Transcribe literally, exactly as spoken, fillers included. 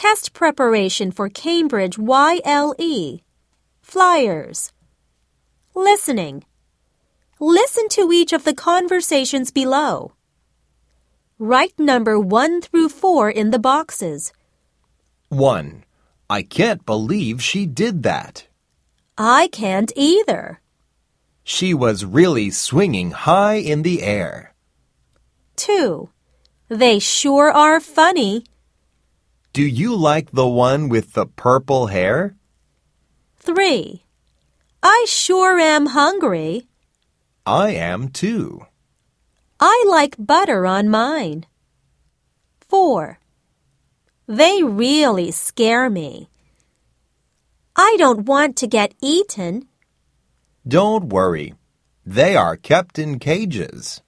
Test preparation for Cambridge Y L E. Flyers. Listening. Listen to each of the conversations below. Write number one through four in the boxes. one. I can't believe she did that. I can't either. She was really swinging high in the air. two. They sure are funny. Do you like the one with the purple hair? three. I sure am hungry. I am too. I like butter on mine. four. They really scare me. I don't want to get eaten. Don't worry. They are kept in cages.